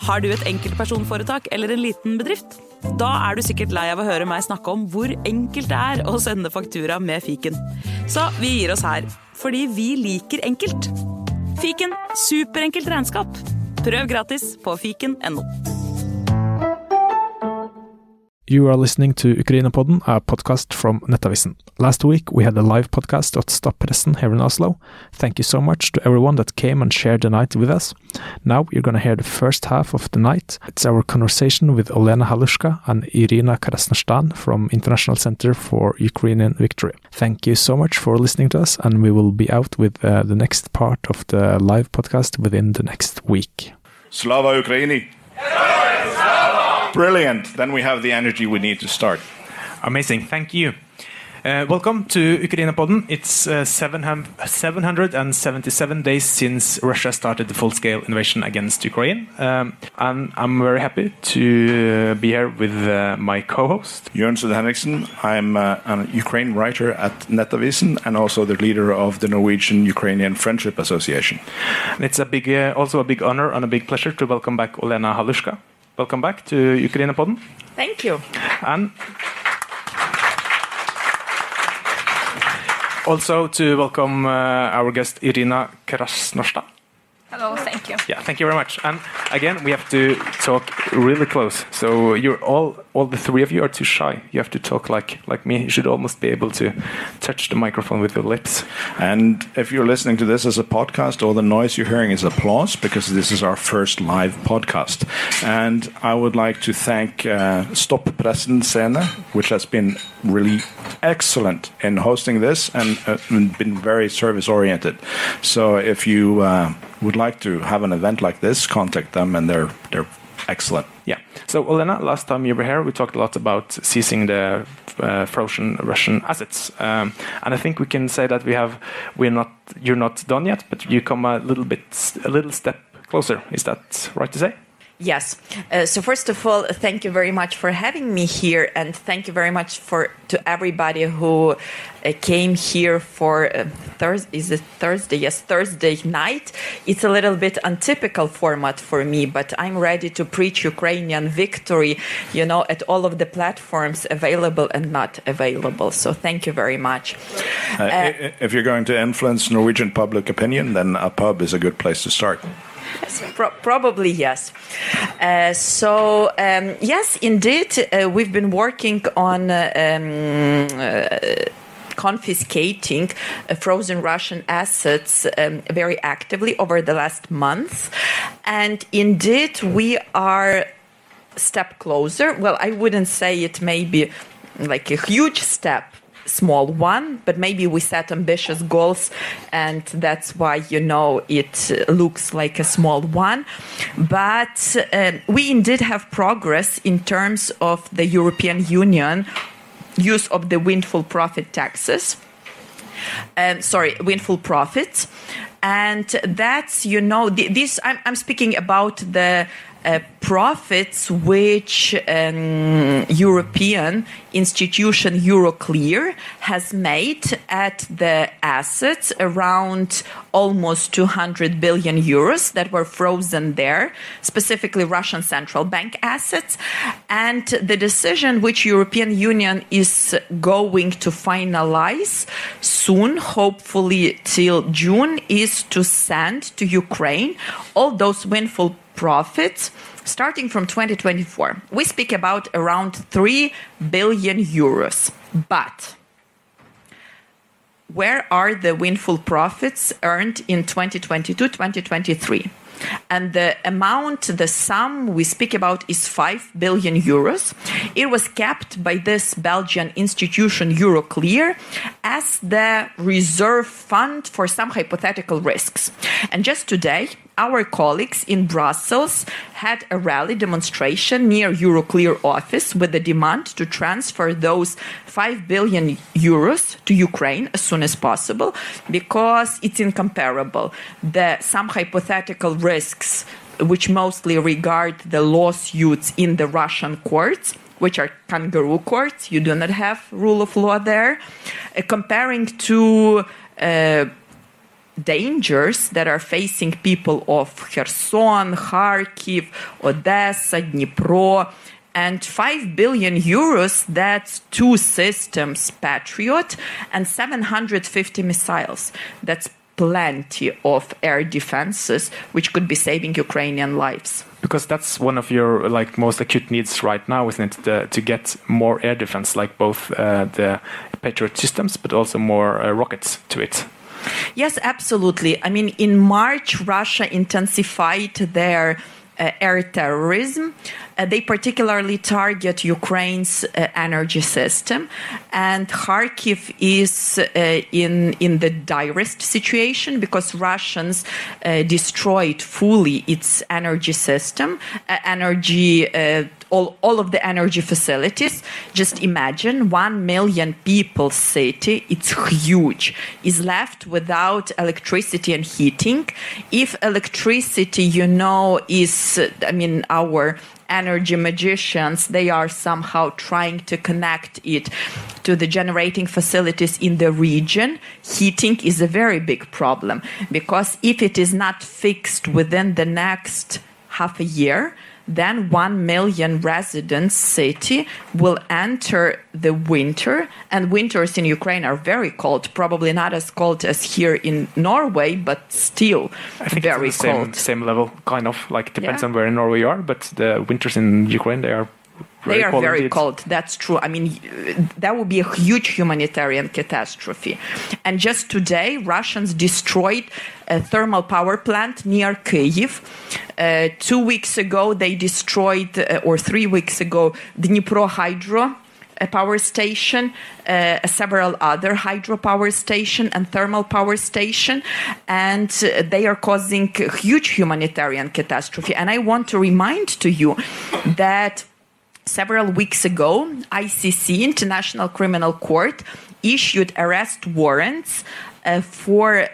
Har du et enkeltpersonforetak eller en liten bedrift? Da du sikkert lei av å høre meg snakke om hvor enkelt det å sende faktura med fiken. Så vi gir oss her, fordi vi liker enkelt. Fiken, superenkelt regnskap. Prøv gratis på fiken.no. You are listening to Ukraina-podden, a podcast from Nettavisen. Last week we had a live podcast at Stoppressen here in Oslo. Thank you so much to everyone that came and shared the night with us. Now you're going to hear the first half of the night. It's our conversation with Olena Halushka and Irina Krasnoshtan from International Center for Ukrainian Victory. Thank you so much for listening to us, and we will be out with the next part of the live podcast within the next week. Slava Ukraini! Brilliant. Then we have the energy we need to start. Amazing. Thank you. Welcome to Ukraina-podden. It's 777 days since Russia started the full-scale invasion against Ukraine. And I'm very happy to be here with my co-host. Jørn Sød Henriksen. I'm a Ukraine writer at Nettavisen and also the leader of the Norwegian-Ukrainian Friendship Association. And it's also a big honor and a big pleasure to welcome back Olena Halushka. Welcome back to Ukraina-podden. Thank you. And also to welcome our guest Irina Krasnoshtan. Hello, thank you. Yeah, thank you very much. And again, we have to talk really close. So you're all the three of you are too shy. You have to talk like me. You should almost be able to touch the microphone with your lips. And if you're listening to this as a podcast, all the noise you're hearing is applause because this is our first live podcast. And I would like to thank Stoppressen Scene, which has been really excellent in hosting this and been very service-oriented. So if you would like to have an event like this, contact them, and they're excellent. Yeah. So Olena, last time you were here, we talked a lot about seizing the frozen Russian assets, and I think we can say that you're not done yet, but you come a little step closer. Is that right to say? Yes. So first of all, thank you very much for having me here, and thank you very much to everybody who came here for Thursday? Yes, Thursday night. It's a little bit untypical format for me, but I'm ready to preach Ukrainian victory, at all of the platforms available and not available. So thank you very much. If you're going to influence Norwegian public opinion, then a pub is a good place to start. Probably yes. Yes, indeed, we've been working on confiscating frozen Russian assets very actively over the last month. And indeed, we are a step closer. Well, I wouldn't say it may be like a huge step, small one, but maybe we set ambitious goals, and that's why it looks like a small one. But we indeed have progress in terms of the European Union use of the windfall profit taxes. Windfall profits. And that's, this I'm speaking about the profits which European institution Euroclear has made at the assets around almost 200 billion euros that were frozen there, specifically Russian central bank assets. And the decision which European Union is going to finalize soon, hopefully till June, is to send to Ukraine all those windfall profits starting from 2024. We speak about around 3 billion euros. But where are the windfall profits earned in 2022-2023? And the sum we speak about is 5 billion euros. It was kept by this Belgian institution Euroclear as the reserve fund for some hypothetical risks. And just today, our colleagues in Brussels had a rally demonstration near Euroclear office with the demand to transfer those 5 billion euros to Ukraine as soon as possible, because it's incomparable. Some hypothetical risks, which mostly regard the lawsuits in the Russian courts, which are kangaroo courts, you do not have rule of law there, comparing to dangers that are facing people of Kherson, Kharkiv, Odessa, Dnipro. And 5 billion euros, that's 2 systems, Patriot, and 750 missiles. That's plenty of air defenses, which could be saving Ukrainian lives. Because that's one of your most acute needs right now, isn't it? To get more air defense, like both the Patriot systems, but also more rockets to it. Yes, absolutely. I mean, in March, Russia intensified their air terrorism. They particularly target Ukraine's energy system, and Kharkiv is in the direst situation because Russians destroyed fully its energy system, all of the energy facilities. Just imagine 1 million people city, it's huge, is left without electricity and heating. If electricity, is, our energy magicians, they are somehow trying to connect it to the generating facilities in the region. Heating is a very big problem because if it is not fixed within the next half a year, then 1 million residents city will enter the winter, and winters in Ukraine are very cold, probably not as cold as here in Norway, but still I think very it's the cold. Same level, kind of, depends on where in Norway you are, but the winters in Ukraine, they are very cold. That's true. I mean, that would be a huge humanitarian catastrophe. And just today, Russians destroyed a thermal power plant near Kyiv. 2 weeks ago, they destroyed, or 3 weeks ago, Dnipro Hydro power station, several other hydropower station and thermal power station, and they are causing a huge humanitarian catastrophe. And I want to remind to you that several weeks ago, ICC, International Criminal Court, issued arrest warrants for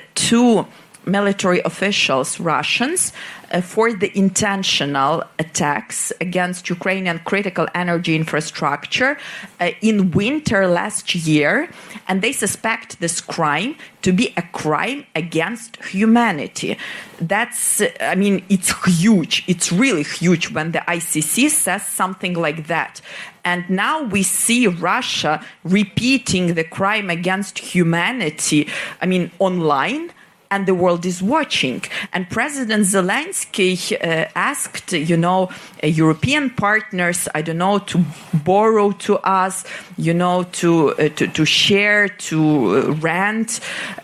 2 military officials, Russians, for the intentional attacks against Ukrainian critical energy infrastructure in winter last year. And they suspect this crime to be a crime against humanity. That's, it's huge. It's really huge when the ICC says something like that. And now we see Russia repeating the crime against humanity, online. And the world is watching. And President Zelensky asked, European partners, to borrow to us, to share, to rent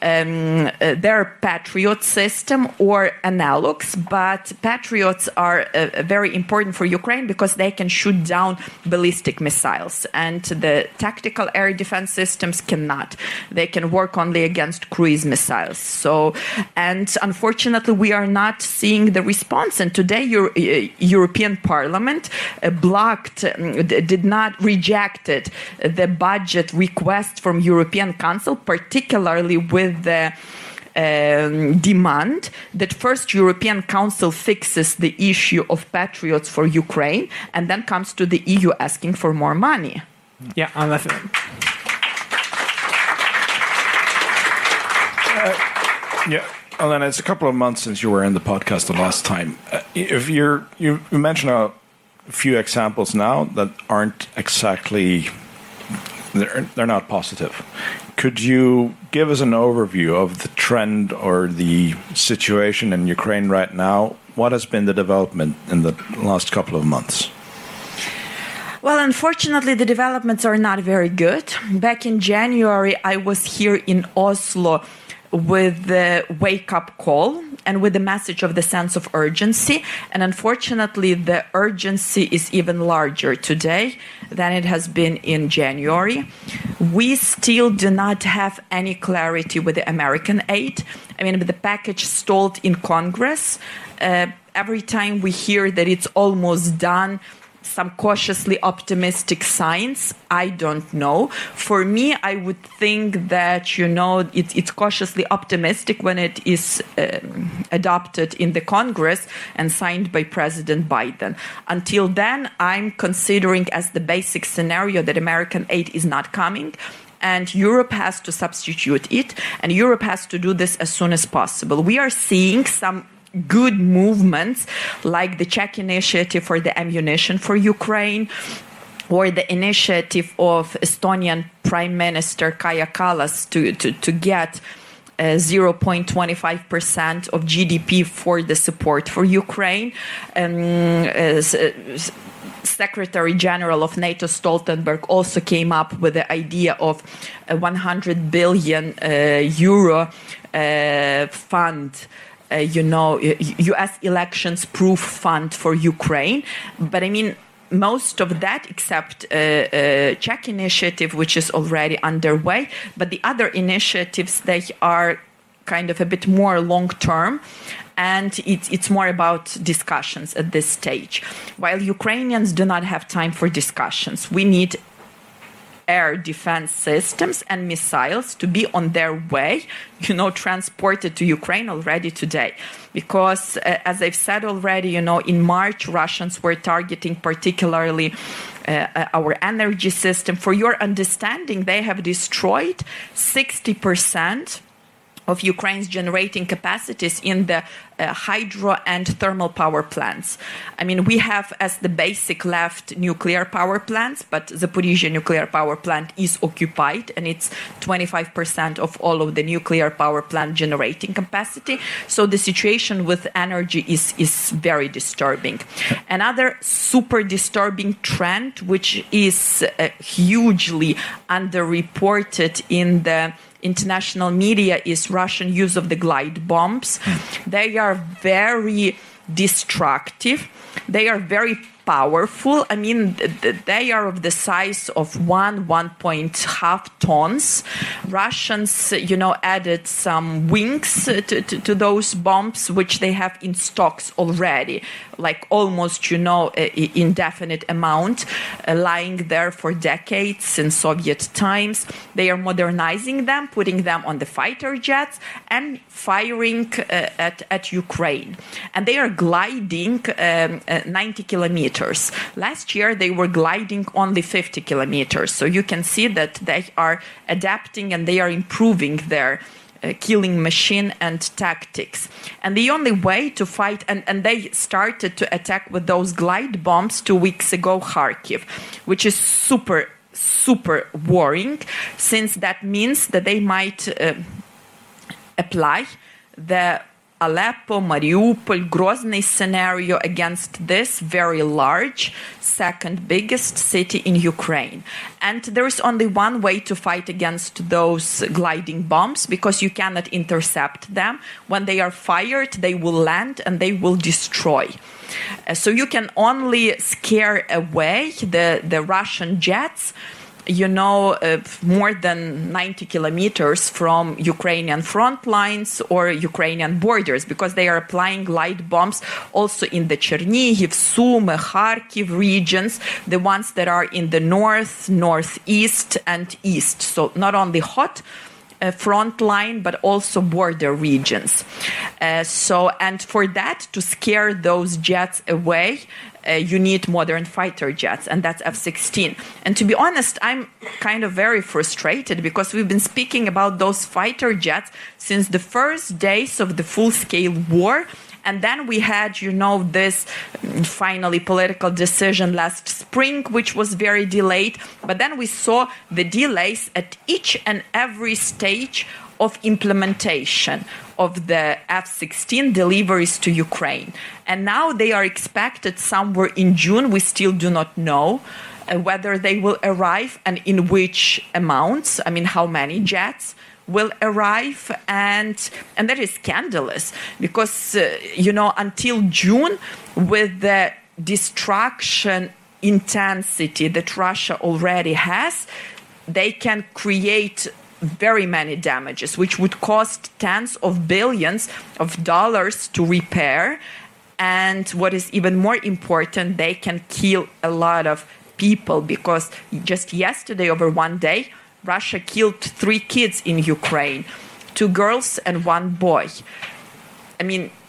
their Patriot system or analogs. But Patriots are very important for Ukraine because they can shoot down ballistic missiles. And the tactical air defense systems cannot. They can work only against cruise missiles. And unfortunately, we are not seeing the response. And today, European Parliament rejected the budget request from European Council, particularly with the demand that first European Council fixes the issue of Patriots for Ukraine, and then comes to the EU asking for more money. Yeah, and Elena, it's a couple of months since you were in the podcast the last time. You mentioned a few examples now that aren't exactly, they're not positive. Could you give us an overview of the trend or the situation in Ukraine right now? What has been the development in the last couple of months? Well, unfortunately, the developments are not very good. Back in January, I was here in Oslo with the wake-up call and with the message of the sense of urgency. And unfortunately, the urgency is even larger today than it has been in January. We still do not have any clarity with the American aid. The package stalled in Congress. Every time we hear that it's almost done, some cautiously optimistic signs, I don't know. For me, I would think that, it's cautiously optimistic when it is adopted in the Congress and signed by President Biden. Until then, I'm considering as the basic scenario that American aid is not coming. and Europe has to substitute it, and Europe has to do this as soon as possible. We are seeing some good movements, like the Czech initiative for the ammunition for Ukraine, or the initiative of Estonian Prime Minister Kaja Kallas to get 0.25% of GDP for the support for Ukraine. Secretary General of NATO Stoltenberg also came up with the idea of a 100 billion euro fund, U.S. elections proof fund for Ukraine. But I mean, most of that, except Czech initiative, which is already underway, but the other initiatives, they are kind of a bit more long-term, and it's more about discussions at this stage. While Ukrainians do not have time for discussions, we need air defense systems and missiles to be on their way, transported to Ukraine already today. Because, as I've said already, in March, Russians were targeting particularly our energy system. For your understanding, they have destroyed 60% of Ukraine's generating capacities in the hydro and thermal power plants. I mean, we have as the basic left nuclear power plants, but Zaporizhzhia nuclear power plant is occupied, and it's 25% of all of the nuclear power plant generating capacity. So the situation with energy is very disturbing. Another super disturbing trend, which is hugely underreported in the international media, is Russian use of the glide bombs. They are very destructive. They are very powerful. I mean, they are of the size of 1.5 tons. Russians, added some wings to those bombs, which they have in stocks already, like almost, indefinite amount, lying there for decades since Soviet times. They are modernizing them, putting them on the fighter jets, and firing at Ukraine. And they are gliding 90 kilometers. Last year, they were gliding only 50 kilometers. So you can see that they are adapting and they are improving their killing machine and tactics. And the only way to fight, and they started to attack with those glide bombs 2 weeks ago, Kharkiv, which is super, super worrying, since that means that they might apply the Aleppo, Mariupol, Grozny scenario against this very large, second biggest city in Ukraine. And there is only one way to fight against those gliding bombs, because you cannot intercept them. When they are fired, they will land and they will destroy. So you can only scare away the Russian jets, more than 90 kilometers from Ukrainian front lines or Ukrainian borders, because they are applying glide bombs also in the Chernihiv, Sumy, Kharkiv regions, the ones that are in the north, northeast, and east. So not only hot front line, but also border regions. And for that, to scare those jets away, you need modern fighter jets, and that's F-16. And to be honest, I'm kind of very frustrated, because we've been speaking about those fighter jets since the first days of the full-scale war. And then we had, this finally political decision last spring, which was very delayed. But then we saw the delays at each and every stage of implementation of the F-16 deliveries to Ukraine. And now they are expected somewhere in June. We still do not know whether they will arrive and in which amounts. I mean, how many jets will arrive, and that is scandalous, because until June, with the destruction intensity that Russia already has, they can create very many damages, which would cost tens of billions of dollars to repair. And what is even more important, they can kill a lot of people, because just yesterday, over one day, Russia killed 3 kids in Ukraine, 2 girls and 1 boy. I mean,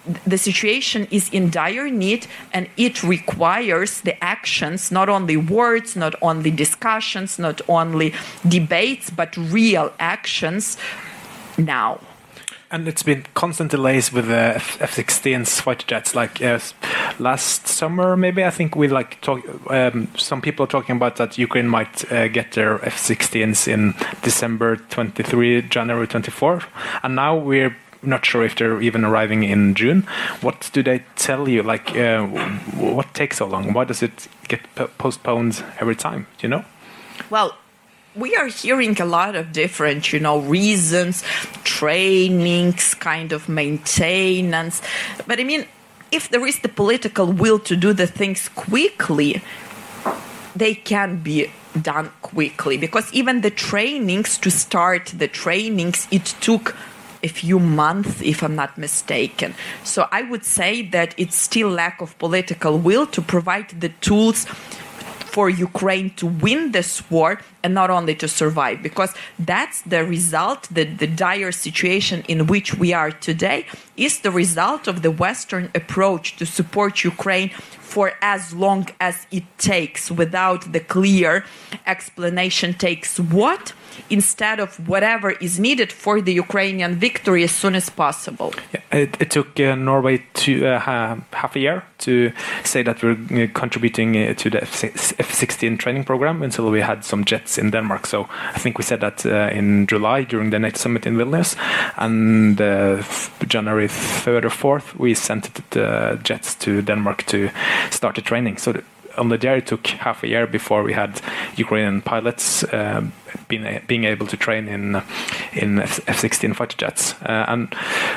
the situation is in dire need, and it requires the actions, not only words, not only discussions, not only debates, but real actions now. And it's been constant delays with the F-16's fighter jets. Like last summer, maybe, I think we some people are talking about that Ukraine might get their F-16s in December 23, January 24, and now we're not sure if they're even arriving in June. What do they tell you? Like, what takes so long? Why does it get postponed every time? Do you know? Well, we are hearing a lot of different, reasons, trainings, kind of maintenance. But I mean, if there is the political will to do the things quickly, they can be done quickly. Because even the trainings, to start the trainings, it took a few months, if I'm not mistaken. So I would say that it's still lack of political will to provide the tools for Ukraine to win this war and not only to survive, because that's the result, the dire situation in which we are today is the result of the Western approach to support Ukraine for as long as it takes, without the clear explanation takes what, instead of whatever is needed for the Ukrainian victory as soon as possible. Yeah, it took Norway half a year to say that we're contributing to the F-16 training program until we had some jets in Denmark. So I think we said that in July during the NATO summit in Vilnius, and January 3rd or 4th we sent the jets to Denmark to start the training. So only there it took half a year before we had Ukrainian pilots being able to train in F-16 fighter jets. And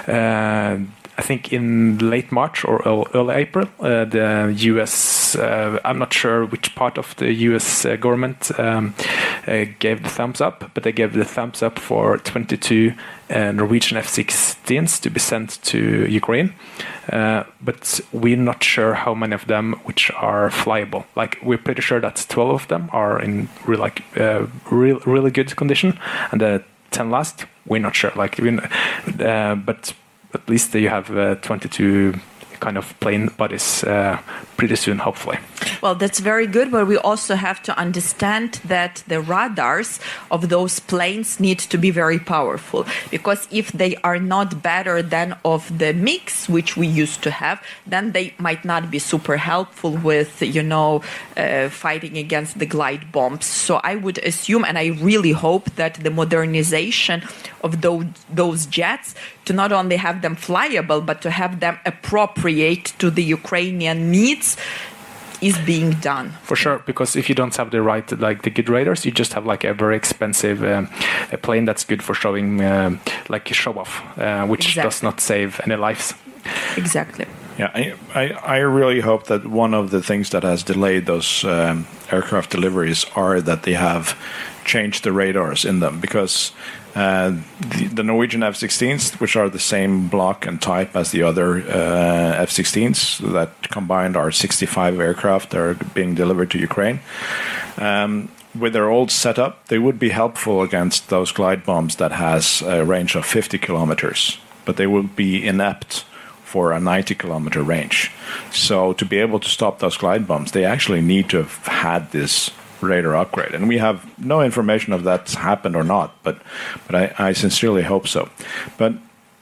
I think in late March or early April, the US, I'm not sure which part of the US government gave the thumbs up, but they gave the thumbs up for 22 Norwegian F-16s to be sent to Ukraine. But we're not sure how many of them which are flyable. Like, we're pretty sure that 12 of them are in really good condition, and the 10 last, we're not sure. But at least you have 22 kind of plane bodies pretty soon, hopefully. Well, that's very good, but we also have to understand that the radars of those planes need to be very powerful, because if they are not better than of the MiGs, which we used to have, then they might not be super helpful with, fighting against the glide bombs. So I would assume, and I really hope, that the modernization of those jets, to not only have them flyable, but to have them appropriate to the Ukrainian needs, is being done. For sure, because if you don't have the good radars, you just have a very expensive a plane that's good for showing, show off, which Exactly. does not save any lives. Exactly. Yeah, I really hope that one of the things that has delayed those aircraft deliveries are that they have changed the radars in them, because the Norwegian F-16s, which are the same block and type as the other F-16s that combined are 65 aircraft that are being delivered to Ukraine, with their old setup, they would be helpful against those glide bombs that has a range of 50 kilometers, but they will be inept for a 90-kilometer range. So to be able to stop those glide bombs, they actually need to have had this radar upgrade, and we have no information if that's happened or not, but I sincerely hope so. But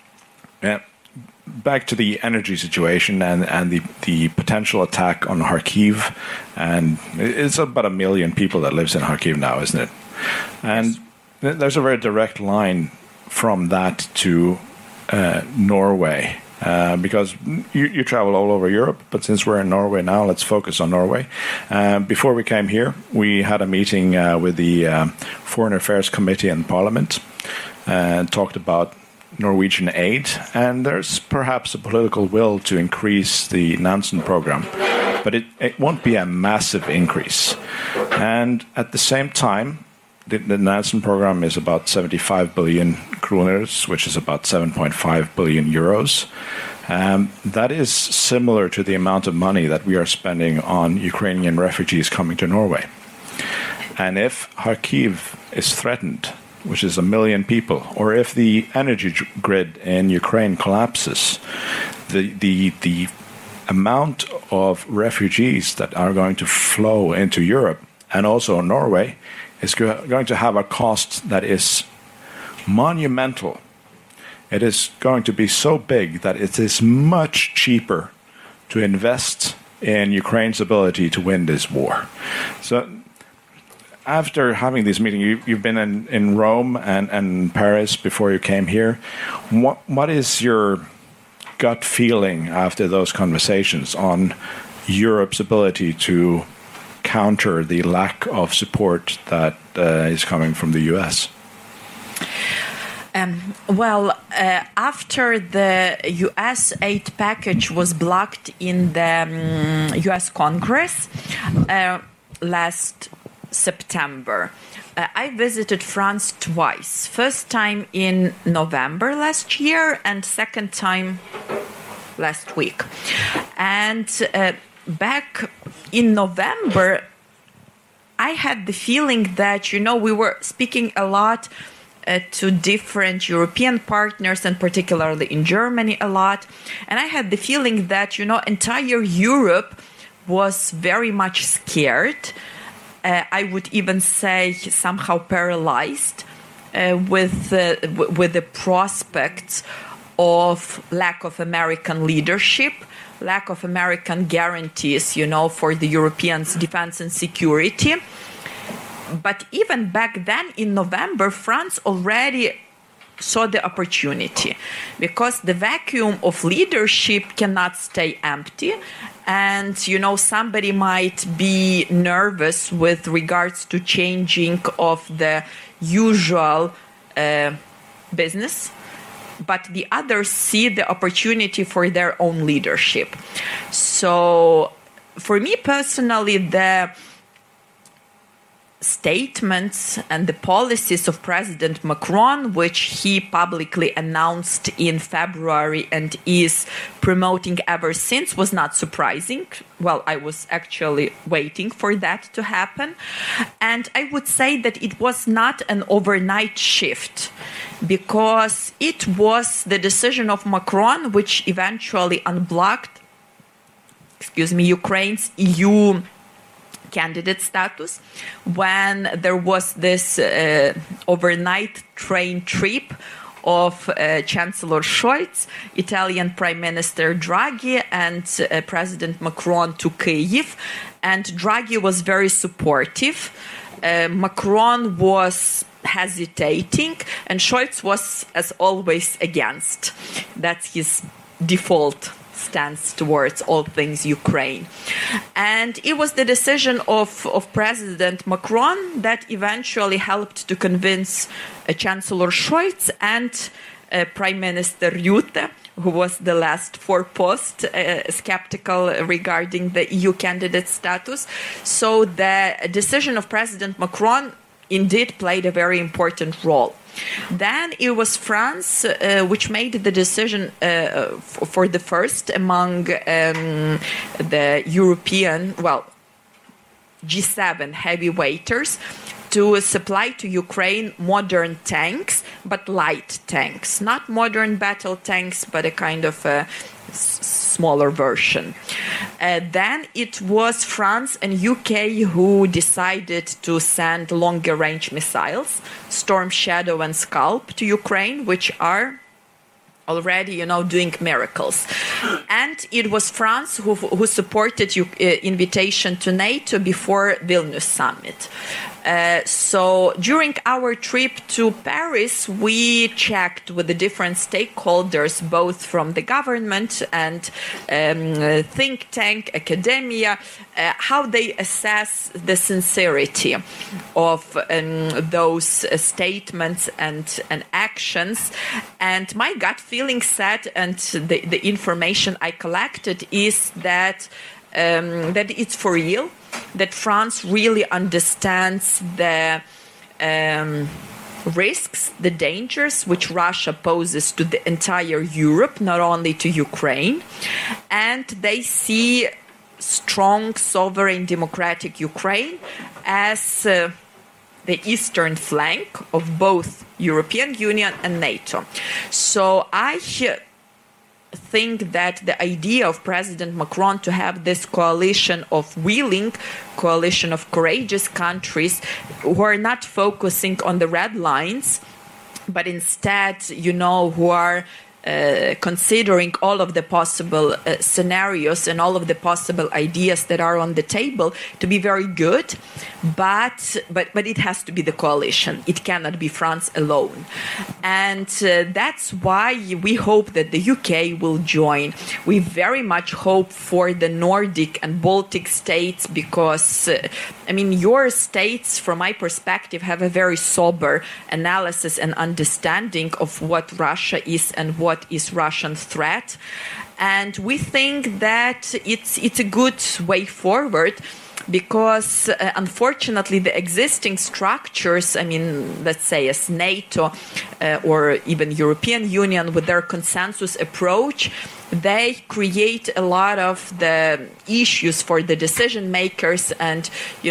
back to the energy situation and the potential attack on Kharkiv, and it's about 1 million people that lives in Kharkiv now, isn't it? And there's a very direct line from that to Norway. Because you travel all over Europe, but since we're in Norway now, let's focus on Norway. Before we came here, we had a meeting with the Foreign Affairs Committee in Parliament and talked about Norwegian aid. And there's perhaps a political will to increase the Nansen program, but it won't be a massive increase. And at the same time, the Nansen program is about 75 billion kroners, which is about 7.5 billion euros. That is similar to the amount of money that we are spending on Ukrainian refugees coming to Norway. And if Kharkiv is threatened, which is 1 million people, or if the energy grid in Ukraine collapses, the amount of refugees that are going to flow into Europe and also Norway is going to have a cost that is monumental. It is going to be so big that it is much cheaper to invest in Ukraine's ability to win this war. So after having this meeting, you've been in Rome and Paris before you came here. What is your gut feeling after those conversations on Europe's ability to counter the lack of support that is coming from the US? After the US aid package was blocked in the US Congress last September, I visited France twice. First time in November last year and second time last week. And back in November, I had the feeling that, we were speaking a lot to different European partners, and particularly in Germany a lot. And I had the feeling that, entire Europe was very much scared. I would even say somehow paralyzed with the prospects of lack of American leadership, lack of American guarantees, for the Europeans' defense and security. But even back then in November, France already saw the opportunity, because the vacuum of leadership cannot stay empty. And, somebody might be nervous with regards to changing of the usual business, but the others see the opportunity for their own leadership. So for me personally, the statements and the policies of President Macron, which he publicly announced in February and is promoting ever since, was not surprising. Well, I was actually waiting for that to happen. And I would say that it was not an overnight shift, because it was the decision of Macron which eventually unblocked, Ukraine's EU candidate status, when there was this overnight train trip of Chancellor Scholz, Italian Prime Minister Draghi, and President Macron to Kyiv. And Draghi was very supportive. Macron was hesitating, and Scholz was, as always, against. That's his default stance towards all things Ukraine. And it was the decision of President Macron that eventually helped to convince Chancellor Scholz and Prime Minister Rutte, who was the last foremost skeptical regarding the EU candidate status. So the decision of President Macron indeed played a very important role. Then it was France which made the decision for the first among the European, G7 heavyweighters, to supply to Ukraine modern tanks, but light tanks, not modern battle tanks, but a kind of a smaller version. Then it was France and UK who decided to send longer range missiles, Storm Shadow and Scalp, to Ukraine, which are already, doing miracles. And it was France who supported invitation to NATO before Vilnius summit. So during our trip to Paris, we checked with the different stakeholders, both from the government and think tank, academia, how they assess the sincerity of those statements and actions. And my gut feeling said, and the information I collected, is that it's for real, that France really understands the risks, the dangers which Russia poses to the entire Europe, not only to Ukraine. And they see strong, sovereign, democratic Ukraine as the eastern flank of both European Union and NATO. So I think that the idea of President Macron to have this coalition of willing, coalition of courageous countries who are not focusing on the red lines, but instead, who are considering all of the possible scenarios and all of the possible ideas that are on the table, to be very good, but it has to be the coalition. It cannot be France alone, and that's why we hope that the UK will join. We very much hope for the Nordic and Baltic states because, your states, from my perspective, have a very sober analysis and understanding of what Russia is and what is Russian threat, and we think that it's a good way forward because unfortunately the existing structures, let's say as NATO or even European Union with their consensus approach, they create a lot of the issues for the decision makers. And,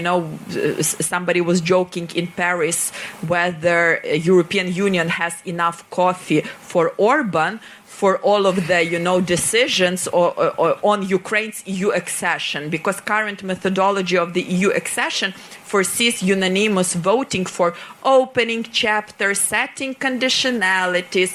somebody was joking in Paris whether European Union has enough coffee for Orban for all of the, decisions on Ukraine's EU accession, because current methodology of the EU accession foresees unanimous voting for opening chapters, setting conditionalities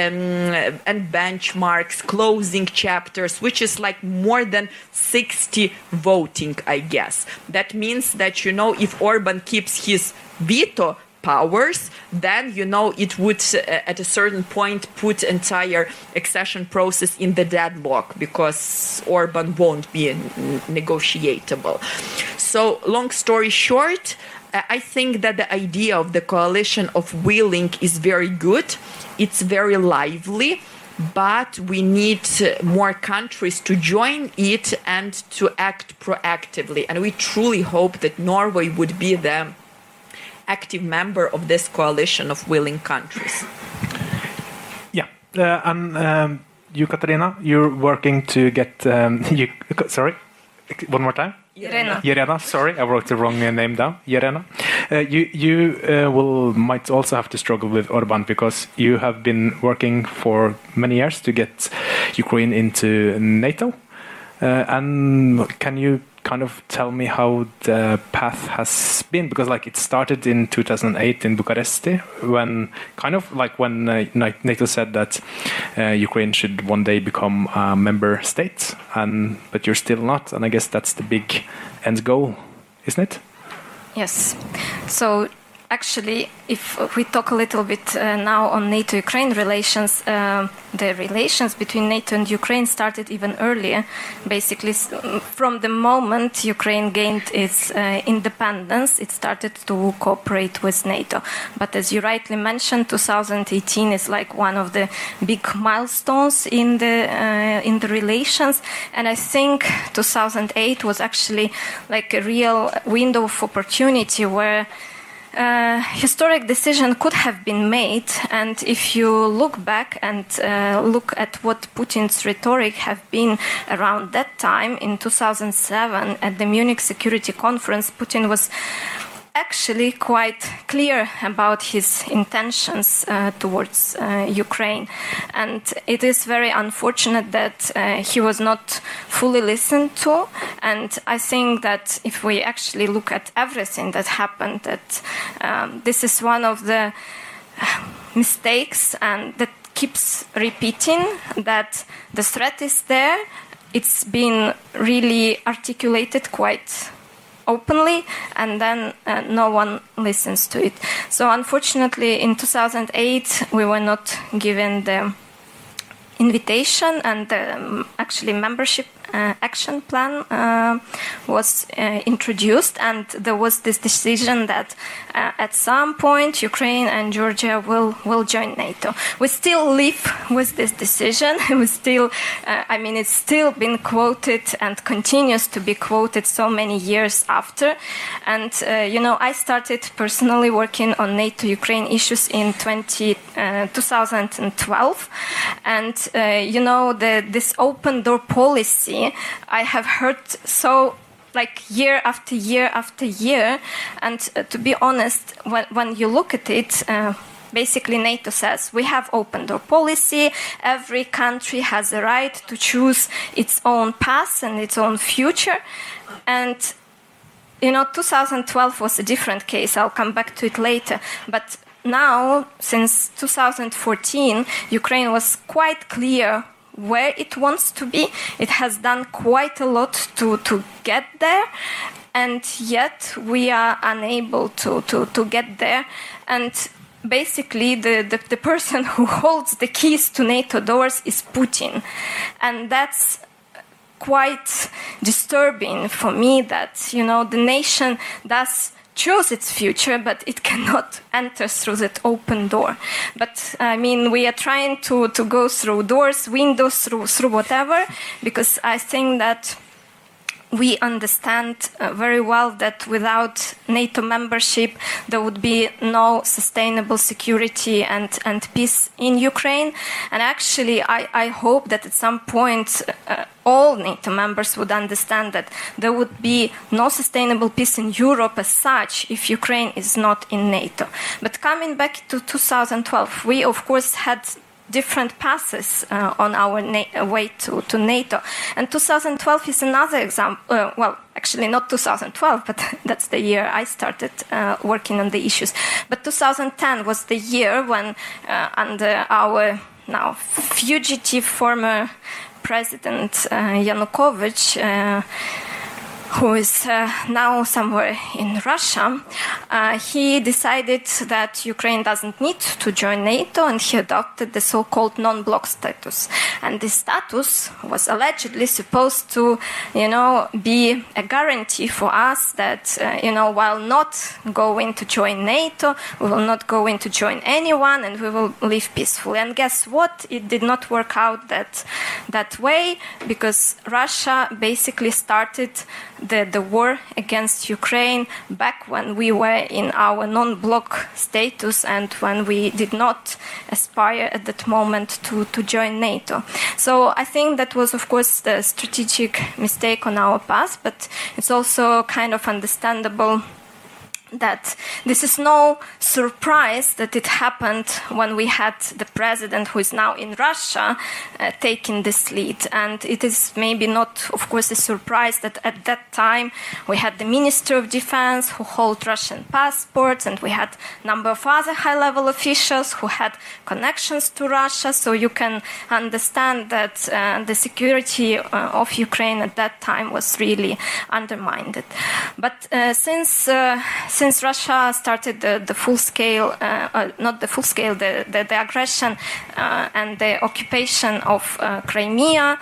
and benchmarks, closing chapters, which is like more than 60 voting, I guess. That means that, if Orban keeps his veto powers, then it would at a certain point put entire accession process in the deadlock because Orban won't be negotiable. So long story short, I think that the idea of the coalition of willing is very good. It's very lively, but we need more countries to join it and to act proactively. And we truly hope that Norway would be the active member of this coalition of willing countries. Yeah, and you, Katarina, you're working to get... sorry, one more time? Irena, sorry, I wrote the wrong name down. Irena. You might also have to struggle with Orban because you have been working for many years to get Ukraine into NATO. And can you kind of tell me how the path has been? Because it started in 2008 in Bucharest, when NATO said that Ukraine should one day become a member state, but you're still not, and I guess that's the big end goal, isn't it? Yes. So actually, if we talk a little bit now on NATO-Ukraine relations, the relations between NATO and Ukraine started even earlier. Basically, from the moment Ukraine gained its independence, it started to cooperate with NATO. But as you rightly mentioned, 2018 is like one of the big milestones in the relations, and I think 2008 was actually like a real window of opportunity where historic decision could have been made. And if you look back and look at what Putin's rhetoric have been around that time in 2007 at the Munich Security Conference, Putin was actually quite clear about his intentions towards Ukraine. And it is very unfortunate that he was not fully listened to. And I think that if we actually look at everything that happened, that this is one of the mistakes and that keeps repeating, that the threat is there. It's been really articulated quite openly, and then no one listens to it. So unfortunately, in 2008, we were not given the invitation, and the actually membership action plan was introduced, and there was this decision that at some point Ukraine and Georgia will join NATO. We still live with this decision. We still, it's still been quoted and continues to be quoted so many years after. And I started personally working on NATO-Ukraine issues in 2012, and this open door policy, I have heard so like year after year after year. And to be honest, when you look at it, basically NATO says we have open door policy. Every country has a right to choose its own path and its own future. And 2012 was a different case. I'll come back to it later. But now, since 2014, Ukraine was quite clear where it wants to be. It has done quite a lot to get there, and yet we are unable to get there. And basically, the person who holds the keys to NATO doors is Putin. And that's quite disturbing for me that, the nation does choose its future, but it cannot enter through that open door. But I mean, we are trying to go through doors, windows, through whatever, because I think that we understand very well that without NATO membership, there would be no sustainable security and peace in Ukraine. And actually, I hope that at some point, all NATO members would understand that there would be no sustainable peace in Europe as such if Ukraine is not in NATO. But coming back to 2012, we of course had different passes on our way to NATO. And 2012 is another example. Well, actually not 2012, but that's the year I started working on the issues. But 2010 was the year when under our now fugitive former President Yanukovych, who is now somewhere in Russia, he decided that Ukraine doesn't need to join NATO, and he adopted the so-called non-bloc status. And this status was allegedly supposed to, be a guarantee for us that, while not going to join NATO, we will not go in to join anyone, and we will live peacefully. And guess what? It did not work out that way, because Russia basically started the war against Ukraine back when we were in our non-bloc status and when we did not aspire at that moment to join NATO. So I think that was, of course, the strategic mistake on our part, but it's also kind of understandable that this is no surprise that it happened when we had the president who is now in Russia taking this lead. And it is maybe not, of course, a surprise that at that time we had the Minister of Defense who held Russian passports, and we had a number of other high-level officials who had connections to Russia. So you can understand that the security of Ukraine at that time was really undermined. But since Russia started the full-scale, not the full-scale, the aggression and the occupation of Crimea,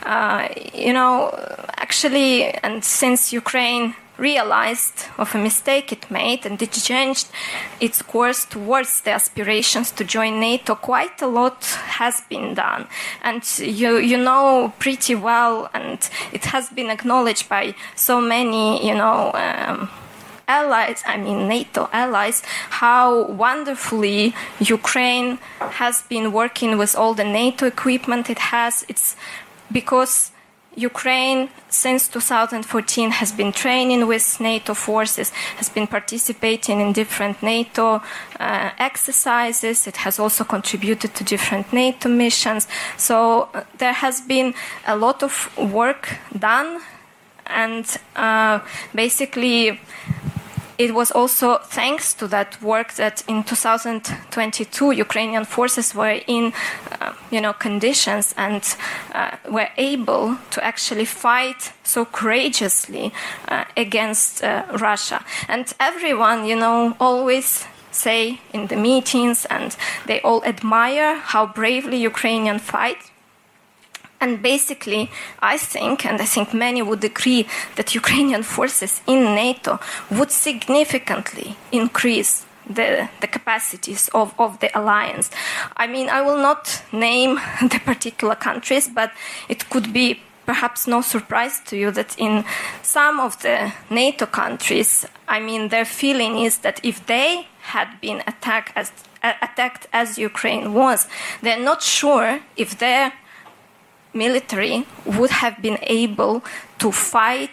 actually, and since Ukraine realized of a mistake it made and it changed its course towards the aspirations to join NATO, quite a lot has been done. And you know pretty well, and it has been acknowledged by so many, allies, NATO allies, how wonderfully Ukraine has been working with all the NATO equipment it has. It's because Ukraine, since 2014, has been training with NATO forces, has been participating in different NATO exercises. It has also contributed to different NATO missions. So there has been a lot of work done, and basically it was also thanks to that work that in 2022 Ukrainian forces were in conditions and were able to actually fight so courageously against Russia. And everyone, always say in the meetings, and they all admire how bravely Ukrainians fight. And basically, I think many would agree that Ukrainian forces in NATO would significantly increase the capacities of the alliance. I will not name the particular countries, but it could be perhaps no surprise to you that in some of the NATO countries, their feeling is that if they had been attacked as Ukraine was, they're not sure if their military would have been able to fight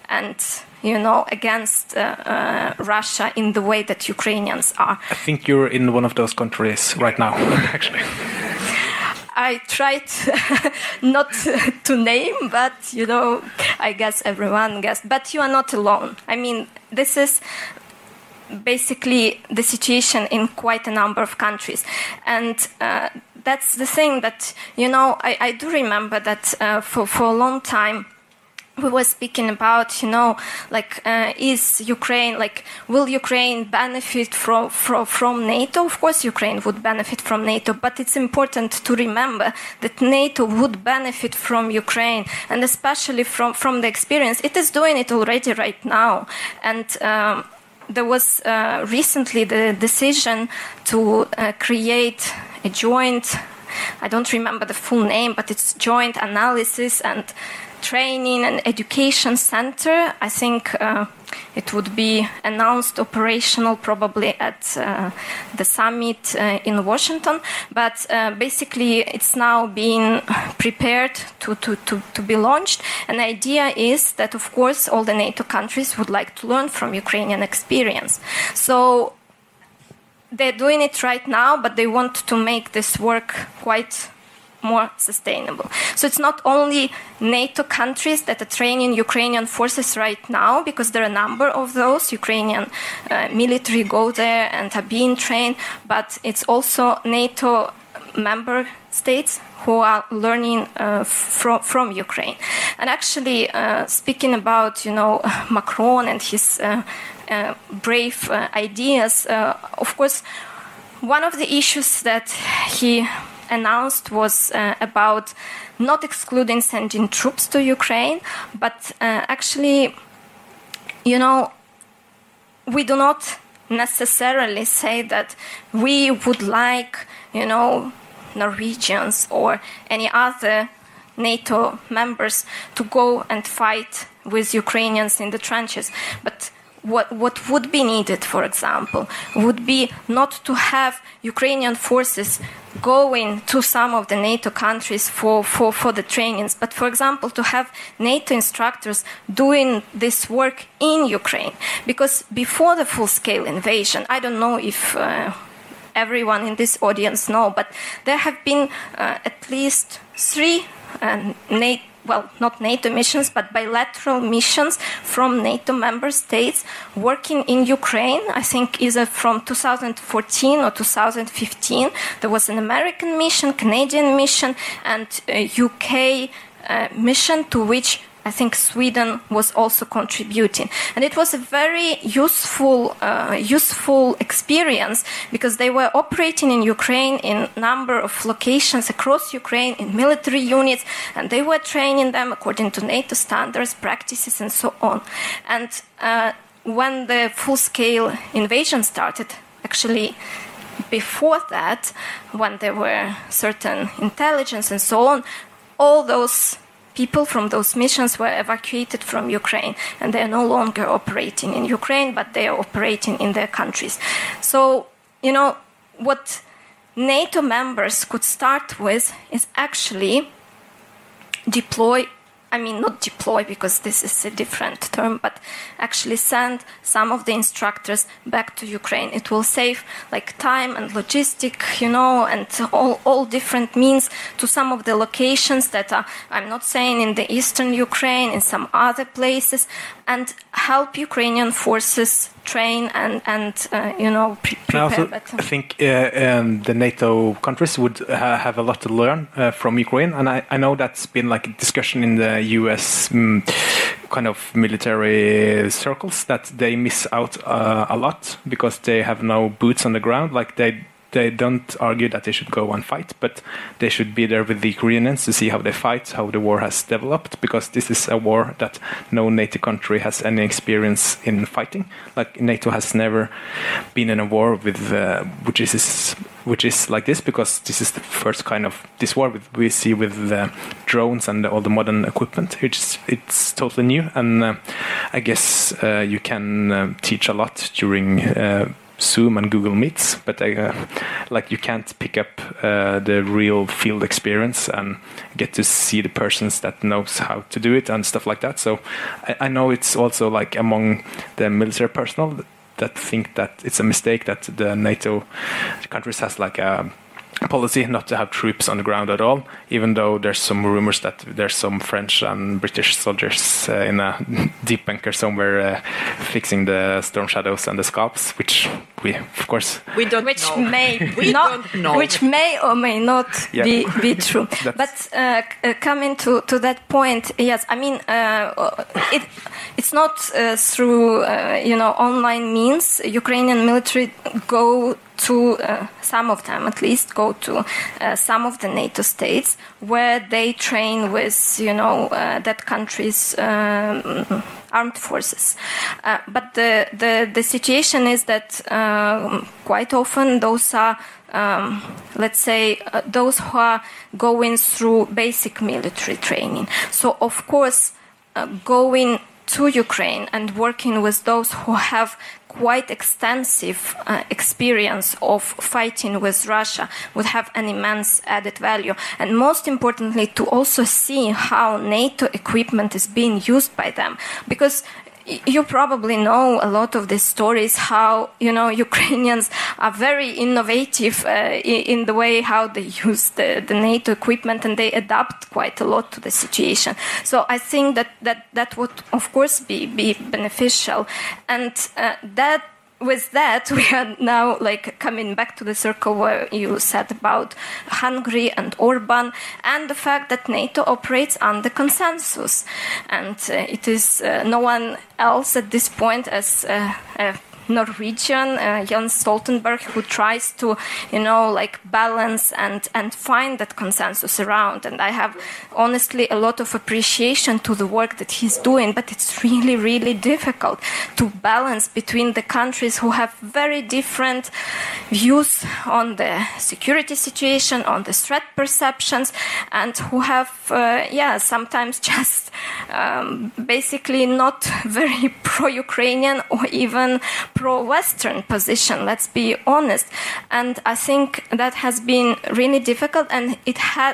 and against Russia in the way that Ukrainians are. I think you're in one of those countries right now, actually. I tried not to name, but I guess everyone guessed. But you are not alone. I mean, this is basically the situation in quite a number of countries, and that's the thing that I do remember that for a long time we were speaking about, is Ukraine, will Ukraine benefit from NATO? Of course, Ukraine would benefit from NATO, but it's important to remember that NATO would benefit from Ukraine, and especially from the experience. It is doing it already right now. And there was recently the decision to create a joint, I don't remember the full name, but it's Joint Analysis and Training and Education Center. I think it would be announced operational probably at the summit in Washington. But basically, it's now being prepared to be launched. And the idea is that, of course, all the NATO countries would like to learn from Ukrainian experience. So they're doing it right now, but they want to make this work quite more sustainable. So it's not only NATO countries that are training Ukrainian forces right now, because there are a number of those. Ukrainian military go there and are being trained, but it's also NATO member states who are learning from Ukraine. And actually, speaking about Macron and his brave ideas, of course, one of the issues that he announced was about not excluding sending troops to Ukraine, but actually, we do not necessarily say that we would like, Norwegians or any other NATO members to go and fight with Ukrainians in the trenches. But what would be needed, for example, would be not to have Ukrainian forces going to some of the NATO countries for the trainings, but, for example, to have NATO instructors doing this work in Ukraine. Because before the full-scale invasion, I don't know if everyone in this audience know, but there have been at least 3 not NATO missions, but bilateral missions from NATO member states working in Ukraine. I think either from 2014 or 2015. There was an American mission, Canadian mission, and a UK mission to which I think Sweden was also contributing. And it was a very useful experience, because they were operating in Ukraine in a number of locations across Ukraine in military units, and they were training them according to NATO standards, practices, and so on. And when the full-scale invasion started, actually before that, when there were certain intelligence and so on, all those people from those missions were evacuated from Ukraine, and they are no longer operating in Ukraine, but they are operating in their countries. So, what NATO members could start with is actually not deploy, because this is a different term, but actually send some of the instructors back to Ukraine. It will save time and logistic, and all different means to some of the locations that are, I'm not saying in the eastern Ukraine, in some other places, and help Ukrainian forces train and prepare better. I think the NATO countries would have a lot to learn from Ukraine, and I know that's been a discussion in the US kind of military circles, that they miss out a lot because they have no boots on the ground. They don't argue that they should go and fight, but they should be there with the Ukrainians to see how they fight, how the war has developed, because this is a war that no NATO country has any experience in fighting. NATO has never been in a war with which is like this, because this is the first kind of this war we see with the drones and all the modern equipment. It's totally new, and I guess you can teach a lot during Zoom and Google Meets, but like you can't pick up the real field experience and get to see the persons that knows how to do it and stuff like that. So I know it's also like among the military personnel that think that it's a mistake that the NATO countries has like a policy not to have troops on the ground at all, even though there's some rumors that there's some French and British soldiers in a deep bunker somewhere fixing the Storm Shadows and the Scalps, which we, of course, we don't which know. Don't know. Which may or may not be true. But coming to that point, yes, I mean, it's not through online means. Ukrainian military go to some of them, at least, go to some of the NATO states where they train with, that country's armed forces. But the situation is that quite often those are, let's say, those who are going through basic military training. So, of course, going to Ukraine and working with those who have quite extensive experience of fighting with Russia would have an immense added value. And most importantly, to also see how NATO equipment is being used by them. Because you probably know a lot of these stories, how, Ukrainians are very innovative in the way how they use the NATO equipment, and they adapt quite a lot to the situation. So I think that would, of course, be beneficial. And with that, we are now coming back to the circle where you said about Hungary and Orban and the fact that NATO operates under consensus. And it is no one else at this point as Norwegian, Jens Stoltenberg, who tries to, balance and find that consensus around. And I have honestly a lot of appreciation to the work that he's doing, but it's really, really difficult to balance between the countries who have very different views on the security situation, on the threat perceptions, and who have, sometimes just basically not very pro-Ukrainian or even pro-Western position, let's be honest. And I think that has been really difficult, and it had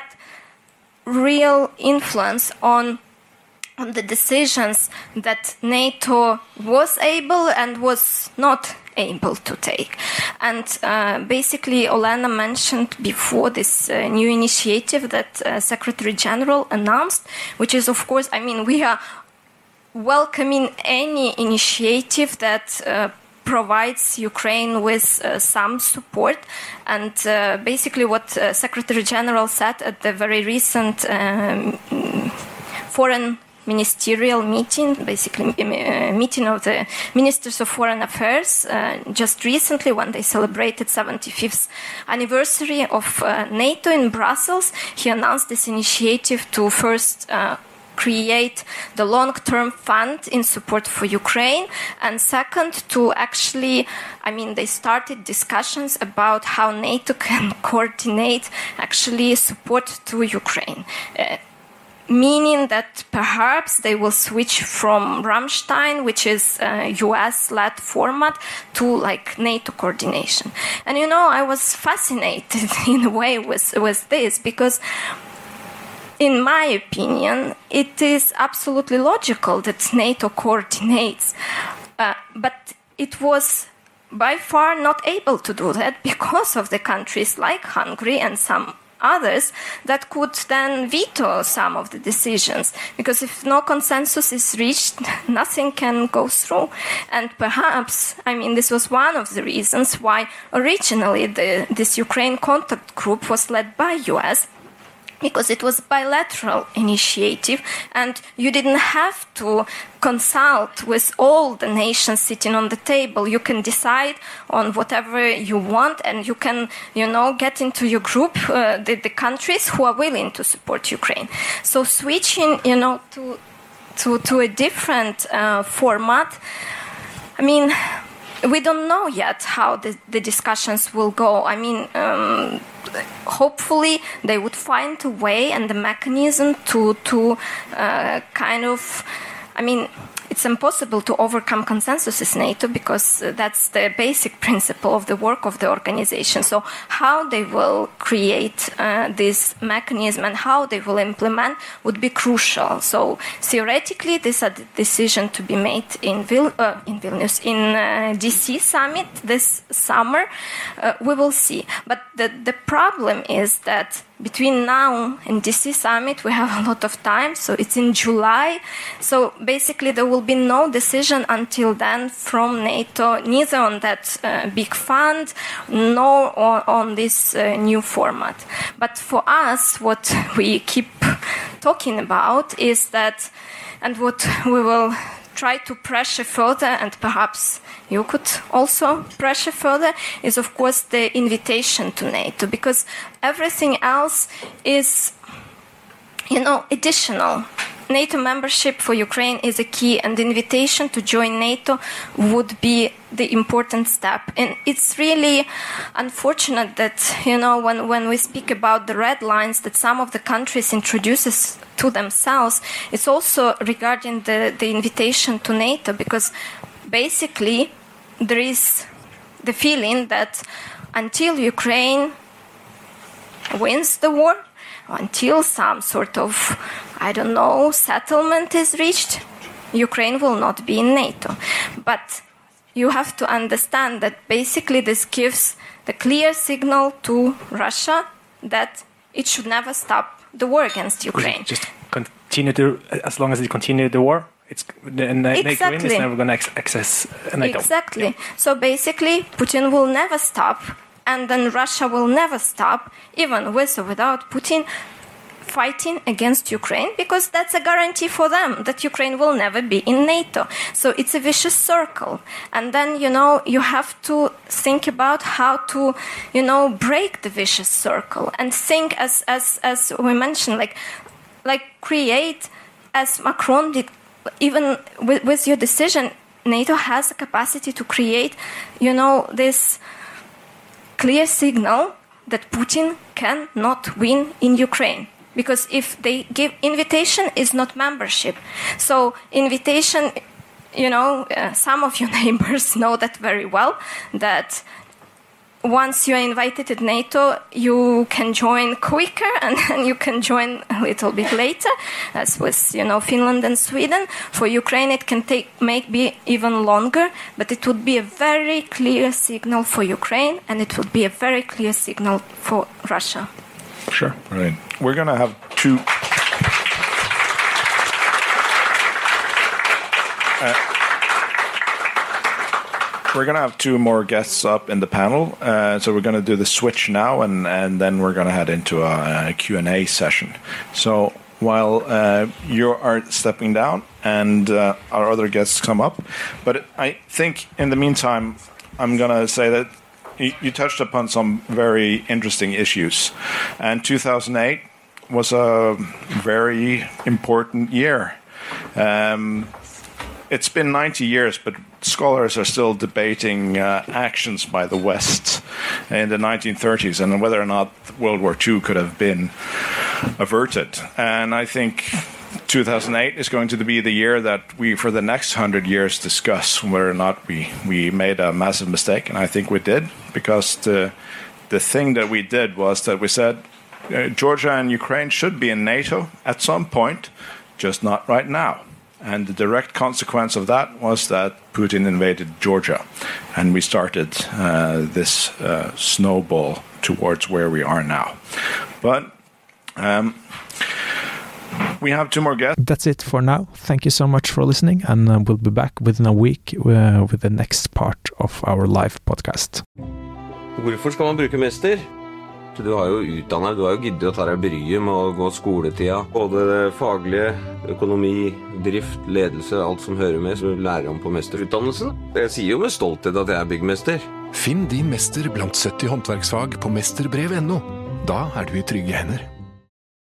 real influence on the decisions that NATO was able and was not able to take. And basically, Olena mentioned before this new initiative that Secretary General announced, which is, of course, we are welcoming any initiative that provides Ukraine with some support. And basically what Secretary General said at the very recent foreign ministerial meeting, basically meeting of the Ministers of Foreign Affairs just recently when they celebrated 75th anniversary of NATO in Brussels, he announced this initiative to first create the long-term fund in support for Ukraine, and second, to actually, they started discussions about how NATO can coordinate actually support to Ukraine. Meaning that perhaps they will switch from Rammstein, which is a US-led format, to NATO coordination. And I was fascinated in a way with this, because in my opinion, it is absolutely logical that NATO coordinates, but it was by far not able to do that because of the countries like Hungary and some others that could then veto some of the decisions. Because if no consensus is reached, nothing can go through. And perhaps, this was one of the reasons why originally this Ukraine contact group was led by US, because it was a bilateral initiative and you didn't have to consult with all the nations sitting on the table. You can decide on whatever you want, and you can, get into your group the countries who are willing to support Ukraine. So switching, to a different format, we don't know yet how the discussions will go. Hopefully they would find a way and the mechanism to kind of, it's impossible to overcome consensus in NATO because that's the basic principle of the work of the organization. So how they will create this mechanism and how they will implement would be crucial. So theoretically, this is a decision to be made in Vilnius, in DC summit this summer. We will see. But the problem is that between now and DC summit, we have a lot of time. So it's in July. So basically, there will be no decision until then from NATO, neither on that big fund, nor on this new format. But for us, what we keep talking about is that, and what we will try to pressure further, and perhaps you could also pressure further, is of course the invitation to NATO, because everything else is, additional. NATO membership for Ukraine is a key, and the invitation to join NATO would be the important step. And it's really unfortunate that, when we speak about the red lines that some of the countries introduces to themselves, it's also regarding the invitation to NATO, because basically there is the feeling that until Ukraine wins the war, until some sort of, settlement is reached, Ukraine will not be in NATO. But you have to understand that basically this gives the clear signal to Russia that it should never stop the war against Ukraine. Just continue as long as it continues the war, NATO is never going to access NATO. Exactly. Yeah. So basically, Putin will never stop, and then Russia will never stop, even with or without Putin, fighting against Ukraine, because that's a guarantee for them that Ukraine will never be in NATO. So it's a vicious circle. And then, you have to think about how to, break the vicious circle, and think as we mentioned, like create, as Macron did, even with your decision, NATO has a capacity to create, this clear signal that Putin cannot win in Ukraine. Because if they give invitation is not membership. So invitation, some of your neighbors know that very well, that once you are invited to NATO, you can join quicker and then you can join a little bit later, as with, Finland and Sweden. For Ukraine, it can take maybe even longer, but it would be a very clear signal for Ukraine, and it would be a very clear signal for Russia. Sure. Right. We're going to have two... We're going to have two more guests up in the panel, so we're going to do the switch now, and then we're going to head into a Q&A session. So while you are stepping down and our other guests come up, but I think in the meantime, I'm going to say that you touched upon some very interesting issues, and 2008 was a very important year. It's been 90 years, but scholars are still debating actions by the West in the 1930s and whether or not World War II could have been averted. And I think 2008 is going to be the year that we, for the next 100 years, discuss whether or not we made a massive mistake. And I think we did, because the thing that we did was that we said Georgia and Ukraine should be in NATO at some point, just not right now. And the direct consequence of that was that Putin invaded Georgia, and we started this snowball towards where we are now. But we have two more guests. That's it for now. Thank you so much for listening, and we'll be back within a week with the next part of our live podcast. Hvorfor skal man bruke mester? Du har jo utdannet, du har jo giddet å ta deg bryet med å gå skoletida. Både det faglige, økonomi, drift, ledelse, alt som hører med, som du lærer om på mesterutdannelsen. Jeg sier jo med stolthet at jeg er byggmester. Finn din mester blant 70 håndverksfag på mesterbrev.no. Da er du i trygge hender.